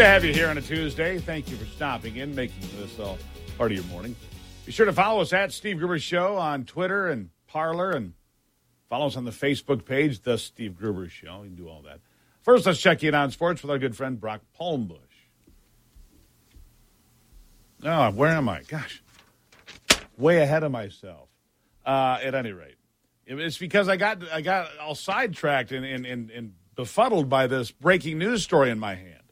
to have you here on a Tuesday. Thank you for stopping in, making this all part of your morning. Be sure to follow us at Steve Gruber Show on Twitter and Parler, and follow us on the Facebook page, The Steve Gruber Show. You can do all that. First, let's check in on sports with our good friend Brock Palmbush. Oh, where am I? Gosh, way ahead of myself. At any rate, it's because I got all sidetracked and befuddled by this breaking news story in my hand.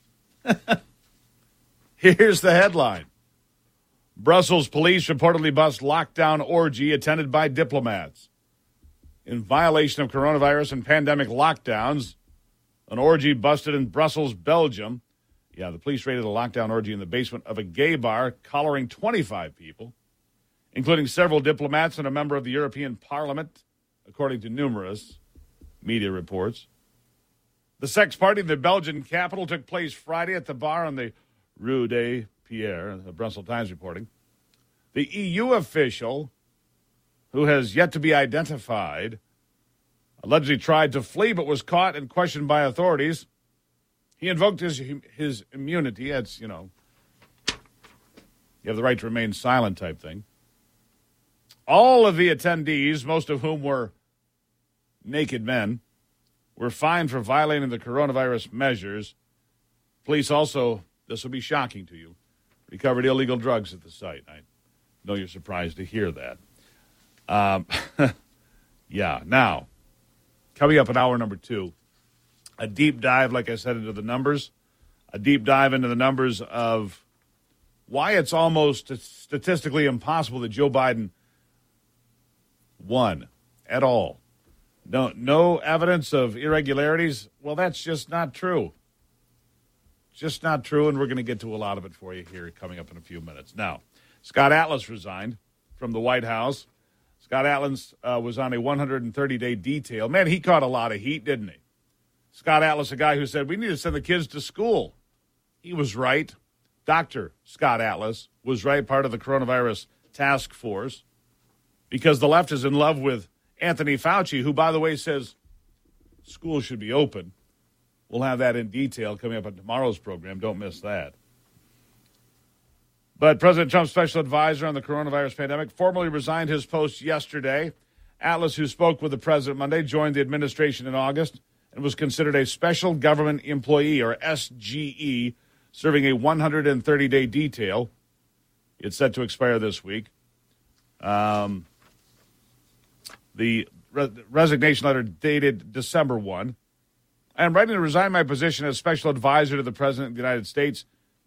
Here's the headline. Brussels police reportedly bust lockdown orgy attended by diplomats. In violation of coronavirus and pandemic lockdowns, an orgy busted in Brussels, Belgium. Yeah, the police raided a lockdown orgy in the basement of a gay bar, collaring 25 people, including several diplomats and a member of the European Parliament, according to numerous media reports. The sex party in the Belgian capital took place Friday at the bar on the Rue des Pierres, the Brussels Times reporting. The EU official, who has yet to be identified, allegedly tried to flee but was caught and questioned by authorities. He invoked his immunity. It's, you have the right to remain silent type thing. All of the attendees, most of whom were naked men, were fined for violating the coronavirus measures. Police also, this will be shocking to you, recovered illegal drugs at the site. I know you're surprised to hear that. Yeah, now, coming up at hour number 2, a deep dive, like I said, into the numbers, a deep dive into the numbers of why it's almost statistically impossible that Joe Biden won at all. No evidence of irregularities. Well, that's just not true. Just not true, and we're going to get to a lot of it for you here coming up in a few minutes. Now, Scott Atlas resigned from the White House. Scott Atlas was on a 130-day detail. Man, he caught a lot of heat, didn't he? Scott Atlas, a guy who said, we need to send the kids to school. He was right. Dr. Scott Atlas was right, part of the coronavirus task force, because the left is in love with Anthony Fauci, who, by the way, says schools should be open. We'll have that in detail coming up on tomorrow's program. Don't miss that. But President Trump's special advisor on the coronavirus pandemic formally resigned his post yesterday. Atlas, who spoke with the president Monday, joined the administration in August and was considered a special government employee, or SGE, serving a 130-day detail. It's set to expire this week. The resignation letter dated December 1. I am writing to resign my position as special advisor to the President of the United States,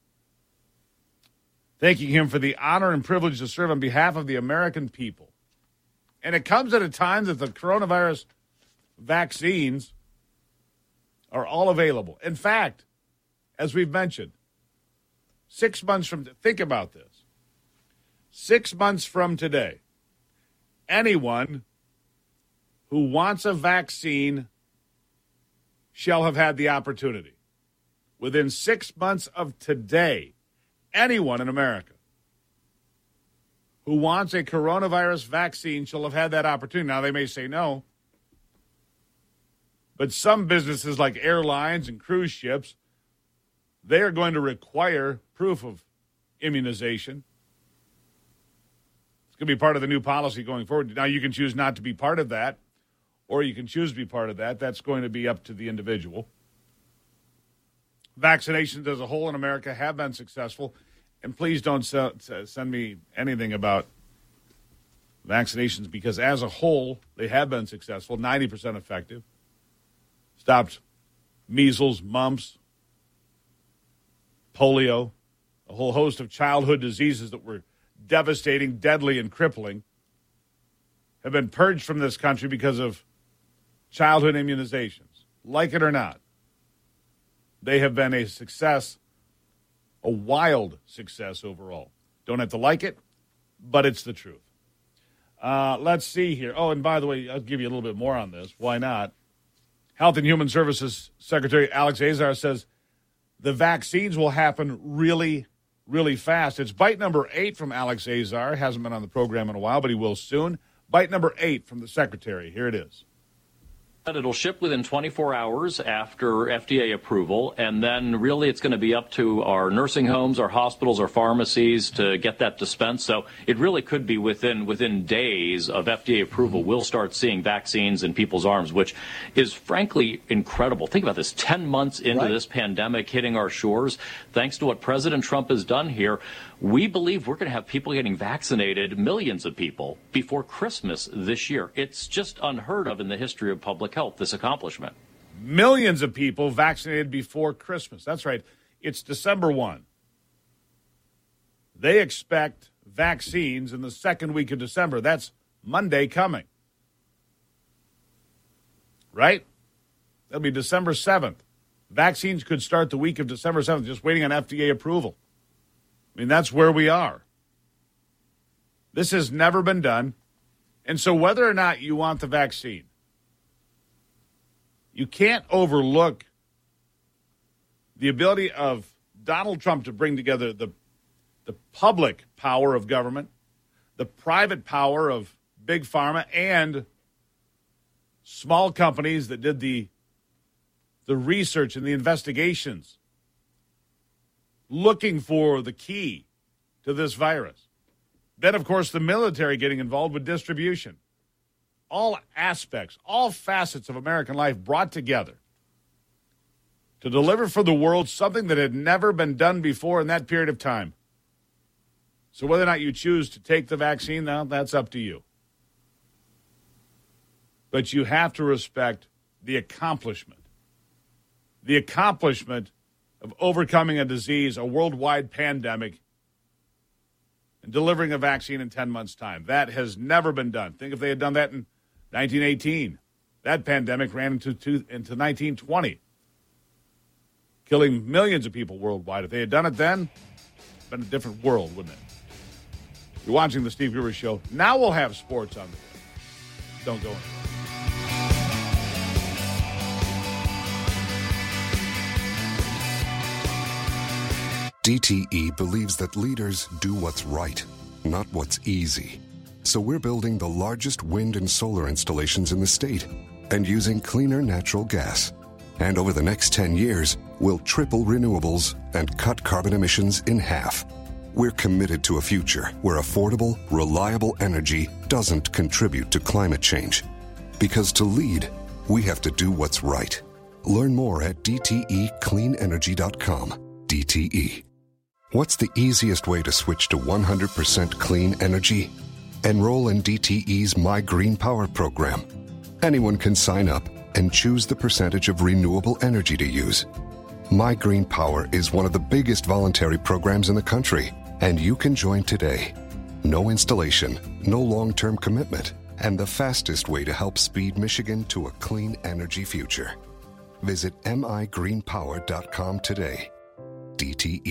thanking him for the honor and privilege to serve on behalf of the American people. And it comes at a time that the coronavirus vaccines are all available. In fact, as we've mentioned, 6 months from, think about this, 6 months from today, anyone who wants a vaccine shall have had the opportunity. Within 6 months of today, anyone in America who wants a coronavirus vaccine shall have had that opportunity. Now, they may say no, but some businesses like airlines and cruise ships, they are going to require proof of immunization. It's going to be part of the new policy going forward. Now, you can choose not to be part of that, or you can choose to be part of that. That's going to be up to the individual. Vaccinations as a whole in America have been successful. And please don't send me anything about vaccinations, because as a whole, they have been successful, 90% effective. Stopped measles, mumps, polio, a whole host of childhood diseases that were devastating, deadly, and crippling, have been purged from this country because of childhood immunizations. Like it or not, they have been a success, a wild success overall. Don't have to like it, but it's the truth. Let's see here. Oh, and by the way, I'll give you a little bit more on this. Why not? Health and Human Services Secretary Alex Azar says the vaccines will happen really, really fast. It's bite number 8 from Alex Azar. Hasn't been on the program in a while, but he will soon. Bite number 8 from the Secretary. Here it is. It'll ship within 24 hours after FDA approval, and then really it's going to be up to our nursing homes, our hospitals, our pharmacies to get that dispensed. So it really could be within days of FDA approval, we'll start seeing vaccines in people's arms, which is frankly incredible. Think about this, 10 months into this pandemic hitting our shores, thanks to what President Trump has done here. We believe we're going to have people getting vaccinated, millions of people, before Christmas this year. It's just unheard of in the history of public health, this accomplishment. Millions of people vaccinated before Christmas. That's right. It's December 1. They expect vaccines in the second week of December. That's Monday coming. Right? That'll be December 7th. Vaccines could start the week of December 7th, just waiting on FDA approval. I mean, that's where we are. This has never been done. And so whether or not you want the vaccine, you can't overlook the ability of Donald Trump to bring together the public power of government, the private power of big pharma, and small companies that did the research and the investigations looking for the key to this virus. Then, of course, the military getting involved with distribution. All aspects, all facets of American life brought together to deliver for the world something that had never been done before in that period of time. So whether or not you choose to take the vaccine, now that's up to you. But you have to respect the accomplishment. The accomplishment of overcoming a disease, a worldwide pandemic, and delivering a vaccine in 10 months' time. That has never been done. Think if they had done that in 1918. That pandemic ran into 1920, killing millions of people worldwide. If they had done it then, it's been a different world, wouldn't it? You're watching the Steve Gruber Show. Now we'll have sports on the way. Don't go anywhere. DTE believes that leaders do what's right, not what's easy. So we're building the largest wind and solar installations in the state and using cleaner natural gas. And over the next 10 years, we'll triple renewables and cut carbon emissions in half. We're committed to a future where affordable, reliable energy doesn't contribute to climate change. Because to lead, we have to do what's right. Learn more at DTEcleanenergy.com. DTE. What's the easiest way to switch to 100% clean energy? Enroll in DTE's My Green Power program. Anyone can sign up and choose the percentage of renewable energy to use. My Green Power is one of the biggest voluntary programs in the country, and you can join today. No installation, no long-term commitment, and the fastest way to help speed Michigan to a clean energy future. Visit migreenpower.com today. DTE.